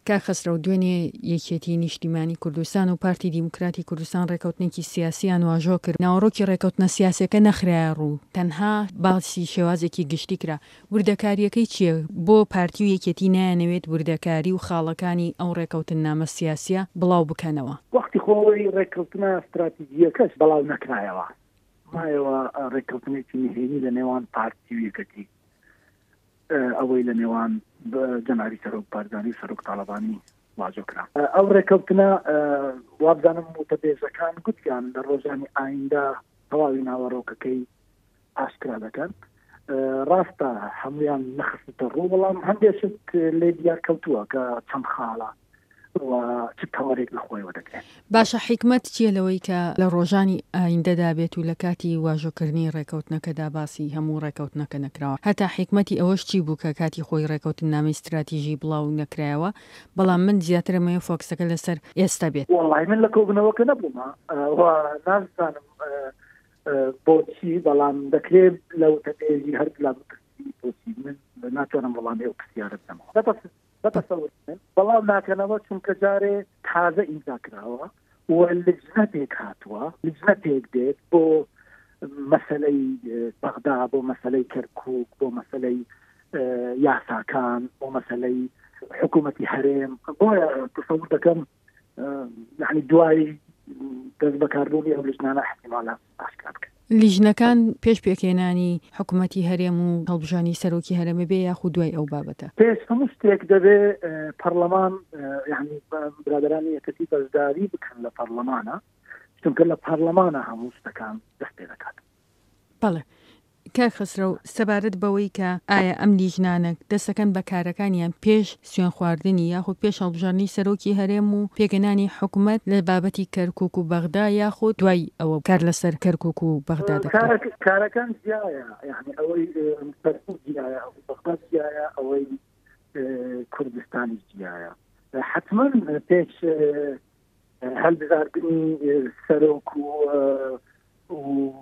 کا خسرە و دوێنێ یەکێتی نیشتیمانی کوردستان و پارتی دیموکراتی کوردستان ڕێکەوتنێکی سیاسیان واژۆ کرد ناوەڕۆکی ڕێکەوتنە سیاسیەکە نەخرایە ڕوو تەنها باسی شێوازێکی گشتی کرا وردەکاریەکەی چییە بۆ پارتی و یەکێتی نایانەوێت وردەکاری و خاڵەکانی ئەو ڕێکەوتن نامە سیاسیە بڵاو بکەنەوە وەختی خۆی ڕێکەوتنە استراتیژیەکەش بەڵاو نەکرایەوە مایەوە ڕێکەوتنێکی نهێنی لە نێوان پارتی و یەکەتی ئەوەی لە نێوان جەنابی سەرۆک بارزانی و سەرۆک تاڵەبانی واژۆ کرا ئەو ڕێکەوتنە وابزانم متەبێژەکان گوتیان لە ڕۆژانی ئایندا تەواوی ناوەڕۆکەکەی ئاشکرا دەکەن ڕاستە هەمویان نەخستە ڕوو بەڵام هەندێشت لێ دیار کەوتووە کە چەند خاڵە چ تەوەرێک لە خۆیەوە دەکرێت باشە حیکمەت چیە لەوەی کە لە ڕۆژانی ئایندەدا بێت و لە کاتی واژۆکردنی ڕێکەوتنەکەدا باسی هەموو ڕێکەوتنەکە نەکراوە هەتا حیکمەتی ئەوەش چی بوو کە کاتی خۆی ڕێکەوتن نامی استراتیژی بڵاو نەکرایەوە بەڵام من زیاترمەیە فۆکسەکە لەسەر ئێستا بێت وڵای من لە کۆبنەوەکە نەبوومە نازانم بۆچی بەڵام دەکرێت لەو تەپێژی هەر لا بۆچی من ناتوانم وەڵامی ئەو پرسیارە بدەمەوە بەتەسەور بەڵام ناکەنەوە چونکە جارێ تازە ئیمزا کراوە و لجنە پێک هاتووە لجنە پێک دێت بۆ مەسەلەی بەغدا بۆ مەسەلەی کەرکووک بۆ مەسەلەی یاساکان بۆ مەسەلەی حکوومەتی هەرێم بۆیە تەسەور دەکەم یعنی دوای دەست بەکاربوونی ئەو لجنانە احتیمالە ئاشکرا بکەن لیژنەکان پێش پێکهێنانی حکوومەتی هەرێم و هەڵبژانی سەرۆکی هەرێمە بێ یاخود دوای ئەو بابەتە پێش هەموو شتێک دەبێ پەرلەمان یعنی برادرانی یەکەتی بەشداری بکەن لە پەرلەمانە چونکە لە پەرلەمانە هەموو شتەکان دەست پێ دەکات بەڵێ کاک خسرە سەبارەت بەوەی کە ئایا ئەم لیژنانە دەستەکەن بە کارەکانیان پێش سوێن خواردنی یاخود پێش هەڵبژاردنی سەرۆکی هەرێم و پێگەنانی حکوومەت لە بابەتی کەرکووک و بەغدا یاخود دوای ئەوە کار لەسەر کەرکووک و بەغدا دەکات کارەکان جیایە یعنی ئەوەی کەرکووک جیایە بەغدا جیایە ئەوەی کوردستانی جیایە حتما پێش هەڵبژاردنی سەرۆک و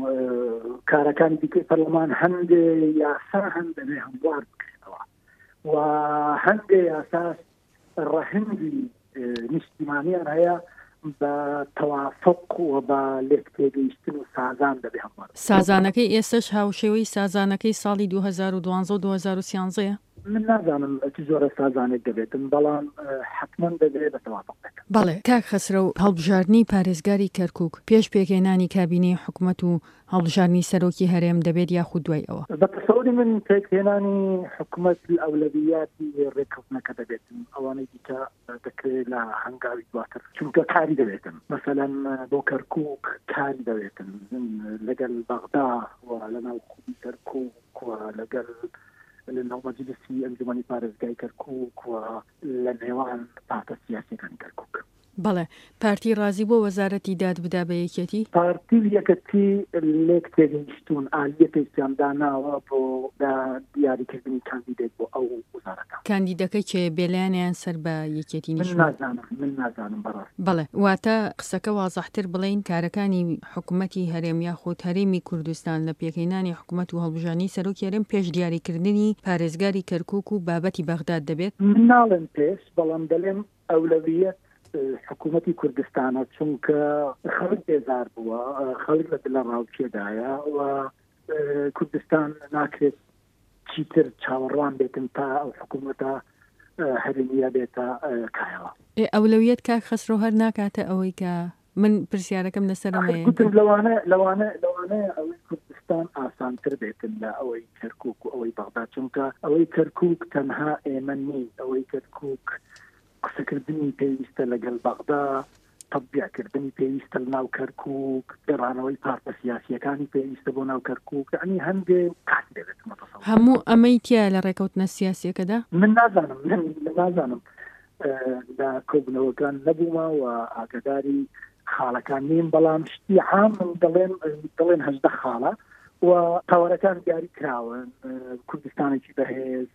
کارەکانی دیکەی پەرلەمان هەندێ یاسا هەندێ هەموار بکرێنەوە و هەندێ یاساس ڕەهندی نیشتیمانیان هەیە بە تەوافق و بە لێکتێگەیشتن و سازان دەبێ هەموار سازانەکەی ئێستش هاوشێوەی سازانەکەی ساڵی 2012 و 2013 من نازانم زۆرە سازانێک دەبێتن بەڵام حتما دەبێت بە تەوافق دەکەن بەڵێ کاک خسرە و هەڵبژاردننی پارێزگاری کەرکووک پێش پێکهێنانی کابینەی حکوومەت و هەڵبژاردننی سەرۆکی هەرێم دەبێت یاخود دوای ئەوە بە تەسەوری من پێکهێنانی حکوومەت ئەولەویاتی ڕێکەوتنەکە دەبێتن ئەوانەی دیکە دەکرێت لە هەنگاوی دواتر چونکە کاری دەبێتن مەسەلەن بۆ کەرکووک کاری دەبێتن لەگەڵ بەغدا و لەناو خوودی کەرکووک و لەگەڵ لەناو مەجلیسی ئەنجومەنی پارێزگای کەرکووک و لە نێوان پارتە سیاسیەکانی کەرکووک بەڵێ پارتی ڕازی بۆ وەزارەتی دادبدا بە یەکێتی پارتی یەکەتی لێک تێگەیشتون ئالیەتێکیان داناوە بۆ دیاریکردنی کاندیدێت بۆ ئەو وەزارەتە کاندیدەکەی کێ بێلایانیان سەر بە یەکێتی من نازانم بەڕاست بەڵێ واتە قسەکە وازەحتر بڵین کارەکانی حکوومەتی هەرێم یاخود هەرێمی کوردستان لە پێکهێنانی حکوومەت و هەڵبژاردننی سەرۆکی هەرێم پێش دیاریکردنی پارێزگاری کەرکووک و بابەتی بەغداد دەبێت من ناڵێن پێش بەڵام دەڵێم ئەولەویەت حکوومەتی کوردستانە چونکە خەڵک بێزار بووە خەڵک لە ڕاوکێدایە و کوردستان ناکرێت چیتر چاوەڕوان بێتن تا ئەو حکوومەتە هەرێمیە بێتە کایەوە ئەولەویەت کاک خسرۆ هەر ناکاتە ئەوەی کە من پرسیارەکەم لەسەرمەیە لەوانەیە ئەوەی کوردستان ئاسانتر بێتن لە ئەوەی کەرکووک و ئەوەی بەغدا چونکە ئەوەی کەرکووک تەنها ئێمە نین ئەوەی کەرکووک قسەکردنی پێویستە لەگەڵ بەغدا تەبیعکردنی پێویستە لە ناو کەرکووک گەڕانەوەی پارتە سیاسیەکانی پێویستە بۆ ناو کەرکووک یعنی هەندێ کات دەبێت هەموو ئەمەی تیا لە ڕێکەوتنە سیاسیەکەدا من نازانم لە کۆبنەوەکان نەبوومە و ئاگداری خاڵەکان نیم بەڵام شتی عام من دەڵێن 18 خاڵە و تاوەرەکان دیاری کراون کوردستانێکی بەهێز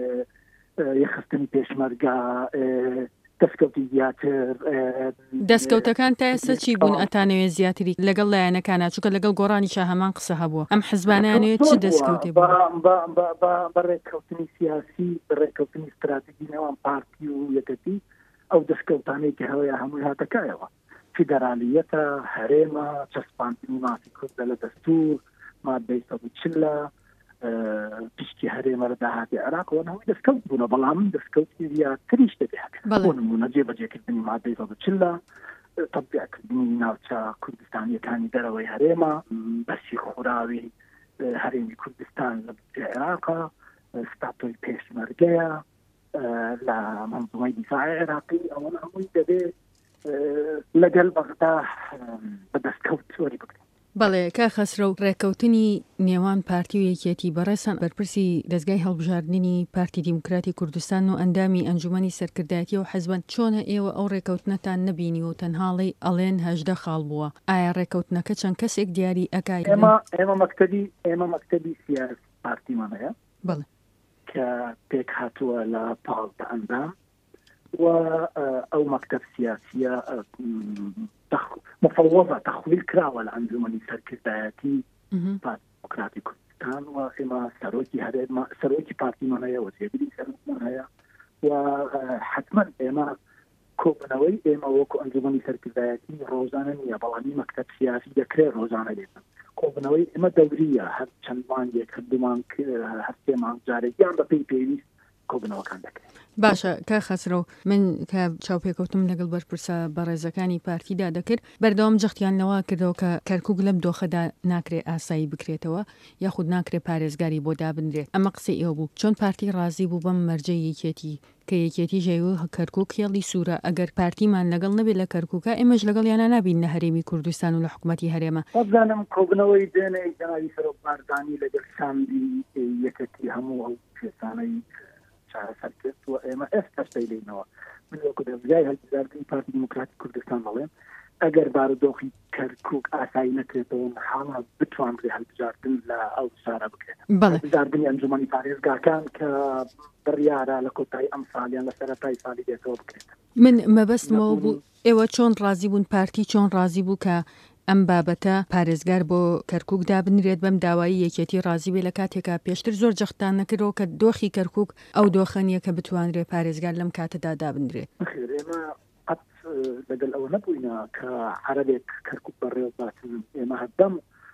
یەخستنی پێشمەرگا دەستکەوتی زیاتر دەستکەوتەکان تا ئێستا چی بوون ئەتانەوێت زیاتری لەگەڵ لایەنەکانە چونکە لەگەڵ گۆڕانیشە هەمان قسە هەبووە ئەم حزبانیانەوێت چ دەستکەوتێ بە ڕێککەوتنی سیاسی بە ڕێککەوتنی استراتیژی نێوان پارتی و یەکەتی ئەو دەستکەوتانەی کە هەوەیە هەمووی هاتەکایەوە فیدرالیەتە هەرێمە چەسپاندنی مافی کوردە لە دەستور مادەی 140 پشتی هەرێمە لە داهاتی عێراقەوە هەمووی دەستکەوت بوونە بەڵام دەستکەوتی زیاتریش دەبێت بۆ نمونە جێبەجێکردنی مادەی 140 تەبیعکردنی ناوچە کوردستانیەکانی دەرەوەی هەرێمە بەسی خوراوی هەرێمی کوردستان لە عێراقا ستاتۆی پێشمەرگەیە لە منظومەی دیفاعی عێراقی ئەوە هەمووی دەبێت لەگەڵ بەغدا بەدەستکەوت وەری بکرێت. بەڵێ کا خەسرە و ڕێکەوتنی نێوان پارتی و یەکێتی بەڕێسان بەرپرسی دەستگای هەڵبژاردننی پارتی دیموکراتی کوردستان و ئەندامی ئەنجومەنی سەرکردایەتی و حەزبەن چۆنە ئێوە ئەو ڕێکەوتنەتان نەبینی و تەنهاڵی ئەڵێن 18 خاڵ بووە ئایا ڕێکەوتنەکە چەند کەسێک دیاری ئەکای ئێمە مەکتەبی سیاسی پارتیمان هەیە کە پێک هاتووە لە پاڵتە ئەندام و ئەو مەکتەب سیاسیە مفوضة تخويل كراوة لأنجمني سركردایەتی دیموکراتی کوردستان و ئێمە سەرۆکی پارتیمان هەیە وەزیری سەرۆکمان هەیە و حتما ئێمە کۆبنەوەی ئێمە وەکو ئەنجومەنی سەرکردایەتی ڕۆژانە نییە بەڵامی مەکتەب سیاسی دەکرێت ڕۆژانە لێتن کۆبنەوەی ئێمە دەوریە هەر چەند مانگێک هەردوومان هەفتێ مانگ جارێکیان بە پێویست کۆبنەوەکان دەکرێت. باشە کا خەسرە و من کە چاوپێکەوتم لەگەڵ بەرپرسە بەڕێزەکانی پارتیدا دەکرد بەردەوام جەختیانەوە کردەوە کە کەرکووک لەم دۆخەدا ناکرێ ئاسایی بکرێتەوە یاخود ناکرێ پارێزگاری بۆ دابنرێت ئەمە قسەی ئێوە بوو چۆن پارتی ڕازی بوو بەم مەرجەی یەکێتی کە یەکێتی ژێوە کەرکووک خێڵی سوورە ئەگەر پارتیمان لەگەڵ نەبێت لە کەرکووکە ئێمەش لەگەڵ یانە نابین لە هەرێمی کوردستان و لە حکوومەتی هەرێمە وەبزانم کۆبنەوەی دێنەی جەنابی سەرۆک باردانی لەگەڵ ساندی یەکێتی هەموو ئەو پێسانەی سەرکرد و ئێمە ئێستا شتەیلینەوە من وەکو دەستگای هەڵبژاردننی پارتی دیموکراتی کوردستان بەڵێم ئەگەر بارودۆخی کەرکووک ئاسایی نەکرێتەوە حاڵا بتوانرێ هەڵبژاردن لە ئەو شارە بکرێت هەڵبژاردننی ئەنجومەنی پارێزگاکان کە بڕیارە لە کۆتایی ئەم ساڵیان لە سەرەتای ساڵی دێتەوە بکرێت. من مەبەستمەوە بوو ئێوە چۆن ڕازی بوون پارتی چۆن ڕازی بوو کە ئەم بابەتە پارێزگار بۆ کەرکووک دابنرێت بەم داوایی یەکێتی ڕازی بێ لە کاتێکا پێشتر زۆر جەختان نەکردەوە کە دۆخی کەرکووک ئەو دۆخەنیە کە بتوانرێت پارێزگار لەم کاتەدا دابنرێت. ئێمە قەت لەگەڵ ئەوە نەبووینە کە عەرەبێک کەرکووک بەڕێوە باتن ئێمە هەردەم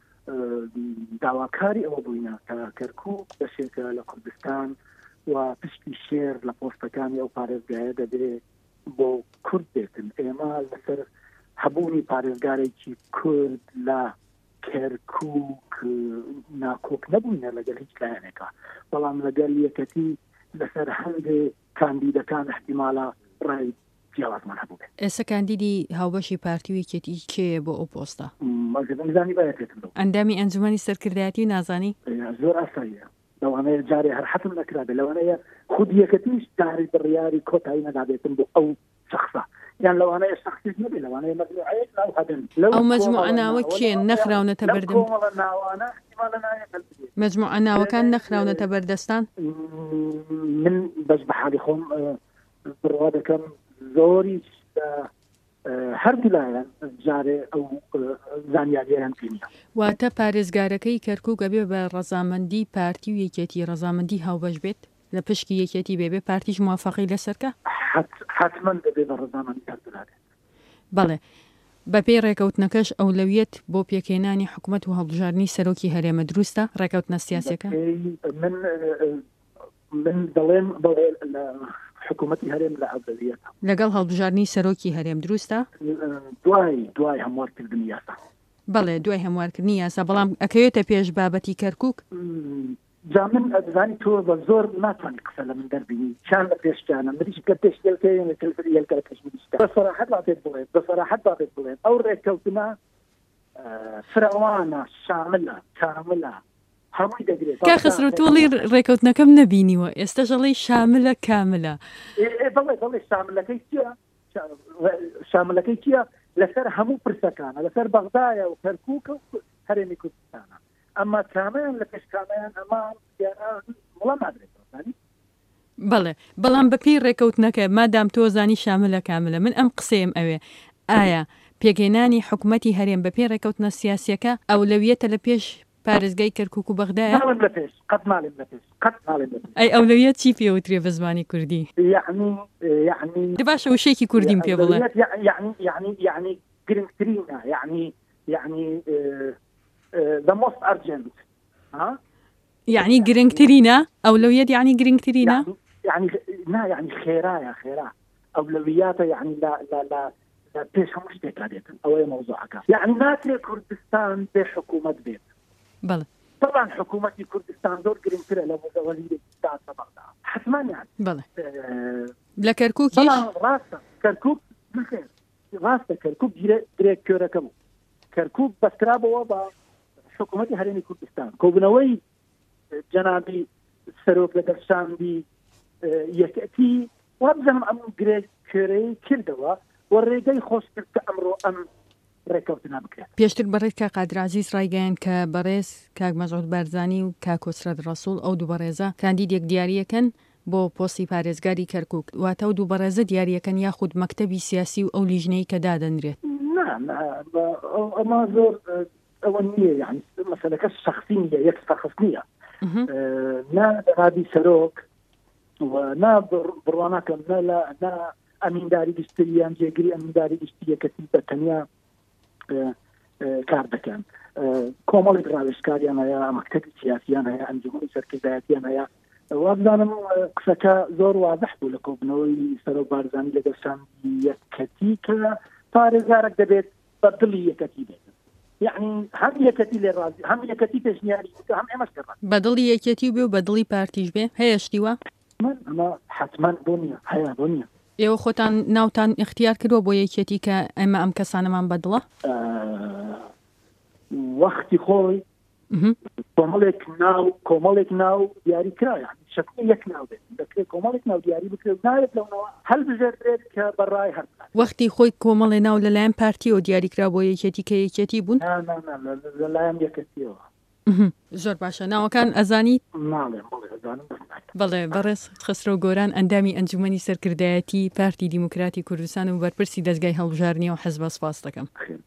داواکاری ئەوە بووینە کە کەرکووک بەشێکە لە کوردستان و پشتی شێر لە پۆستەکانی ئەو پارێزگایە دەبێت بۆ کورد بێتن ئێمە لەسەر هەبوونی پارێزگارێکی کورد لە کەرکووک ناکۆک نەبووینە لەگەڵ هیچ لایەنێکە بەڵام لەگەڵ یەکەتی لەسەر هەندێک کاندیدەکان احتیمالە ڕای جیاوازمان هەبوو بێت. ئێستا کاندیدی هاوبەشی پارتی و یەکێتی کێیە بۆ ئەو پۆستە؟ نزانی باەتێتم ئەندامی ئەنجومەنی سەرکردایەتی نازانی؟ زۆر ئاساییە لەوانەیە جارێ هەر حەتم نەکرابێت لەوانەیە خود یەکەتیش جاری بڕیاری کۆتایی نەدابێتن بۆ ئەو شخصە يعني لو أنا شخصي نبي لو أنا مجموعة أو هدم أو مجموعة ناوى كين نخراونة تبردم مجموعة ناوى كان نخراونة تبردستان من بجبح عليهم برواده كم زوري هەردوو لایەن جارێ ئەو زانیاریان پێنیە واتە پارێزگارەکەی کەرکووک ئەبێ بە ڕەزامەندی پارتی و یەکێتی ڕەزامەندی هاوبەش بێت لە پشکی یەکێتی بێبێ پارتیش موافقی لەسەرکە حتما دەبێت بە ڕەزامەندی هەردوو. بەڵێ بەپێی ڕێکەوتنەکەش ئەولەویەت بۆ پێکێنانی حکوومەت و هەڵبژاردننی سەرۆکی هەرێمە دروستە ڕێکەوتنە سیاسیەکە من دەڵێم بەڵێ حکوومەتی هەرێم لە ئەولەویەت لەگەڵ هەڵبژاردننی سەرۆکی هەرێم دروستە دوای هەموارکردنی یاسا. بەڵێ دوای هەموارکردنی یاسا بەڵام ئەکەوێتە پێش بابەتی کەرکووک جا من ئەزانی تۆ بە زۆر ناتوانانی قسە لە من دەربینی چیان لە پێشیانە مریش کە پێشکەلکەیە تەلفزیۆنەکە لە پێش منیشتا بەسەراحەت بابێت بڵێت بەسەراحەت بابێت بڵێت ئەو ڕێککەوتنە فراوانە شاملە کاملە هەمووی دەگرێت کە خسرو تۆڵی ڕێکەوتنەکەم نەبینیوە ئێستا ژەڵی شاملە کاملە بڵێ شاملەکەی چییە شاملەکەی چییە لەسەر هەموو پرسەکانە لەسەر بەغدایە و کەرکووکە و هەرێمی کوردستانە ئەمە کامیان لە پێشکامیان ئەمان وڵام نادرێتەوە. بەڵێ بەڵام بەپی ڕێکەوتنەکە مادام تۆ زانی شاملە کاملە من ئەم قسەیم ئەوێ ئایا پێگەێنانی حکوومەتی هەرێم بەپێی ڕێکەوتنە سیاسیەکە ئەولەویەتە لە پێش پارێزگای کەرکووک و بەغدایە؟ ماڵم لە پێش قەت ماڵم لە پێش قەت ماڵم لە پێش. ئەی ئەولەویەت چی پێوترێ بە زمانی کوردی؟ يعني باشە وشێکی کوردیم پێ بڵێ. يعني گرنگترینە يعني the most urgent ها يعني گرنگترینە ئەولەویەت يعني گرنگترینە يعني خێرایە ئەولەویاتە يعني لا پێش هەموو شتێک دێتن ئەوەیە مەوزوعەکە يعني ناترێت کوردستان بێ حکوومەت بێت. بەڵێ طبعا حکوومەتی کوردستان زۆر گرنگترە لە وەزیرستان بەغدا حتما يعني بەڵێ لە کەرکووکیش ڕاستە کەرکووک ڕاستە کەرکووک درێک کێرەکە بوو کەرکووک بەسترابەوە بە حکوومەتی هەرێمی کوردستان کۆبوونەوەی جەنابی سەرۆک لەگەڵ شاندی یەکەتی وابزانم ئەم درێک کێرەی کردەوە و ڕێگەی خۆش کرد کە ئەمڕۆ ئەم ڕێکەوتنا بکرێت. پێشتر بەڕێز کاک قادرعەزیز ڕایگەیاند کە بەڕێز کاک مەسعود بارزانی و کاک کۆسرەد ڕەسوڵ ئەو دوو بەڕێزە کاندیدێک دیاریەکەن بۆ پۆستی پارێزگاری کەرکووک واتە ئەو دوو بەڕێزە دیاریەکەن یاخود مەکتەبی سیاسی و ئەو لیژنەی کە دادەنرێت. ئەمە زۆر ئەوە نییە يعني مەسەلەکە شەخسی نیە یەک شەخص نییە نا دەرابی سەرۆک و نا بڕواناکەم نا ئەمینداری گشتیان جێگیری ئەمینداری گشتی یەکەتی بە تەنیا کار دەکەن کۆمەڵێک ڕاوێژکاریان هەیە مەکتەبی سیاسیان هەیە ئەنجومەنی سەرکردایەتیان هەیە وابزانم قسەکە زۆر واضح بوو لە کۆبنەوەی سەرۆک بارزانی لەگەڵ شاندی یەکەتی کە پارێزگارێک دەبێت بە دڵی یەکەتی بێت يعني هم یەکەتی لێ ڕازی هم یەکەتی پێشنیاری هم ئێمەش بە دڵی یەکەتی بێ و بە دڵی پارتیش بێ هەیەشتیوە ئەمە حتما بۆنیە هەیە بۆنیە. ئێوە خۆتان ناوتان اختیار کردووە بۆ یەکێتی کە ئەمە ئەم کەسانەمان بەدڵە وەختی خۆی کۆمەڵێک ناو دیاری کرایە شکل یەک ناو بێت دەکرێت کۆمەڵێک ناو دیاری بکرێت ناوێت لەونەوە هەل بژێردرێت کە بەڕای هەر وەختی خۆی کۆمەڵێ ناو لەلایەن پارتی و دیاریکرا بۆ یەکێتی کە یەکێتی بوون لەلایەن یەکەتیەوە. زۆر باشە ناوەکان ئەزانی بەڵێ بەڕێز خسرۆ گۆران ئەندامی ئەنجومەنی سەرکردایەتی پارتی دیموکراتی کوردستان و بەرپرسی دەستگای هەڵبژارنی و حەزب سپاس دەکەم.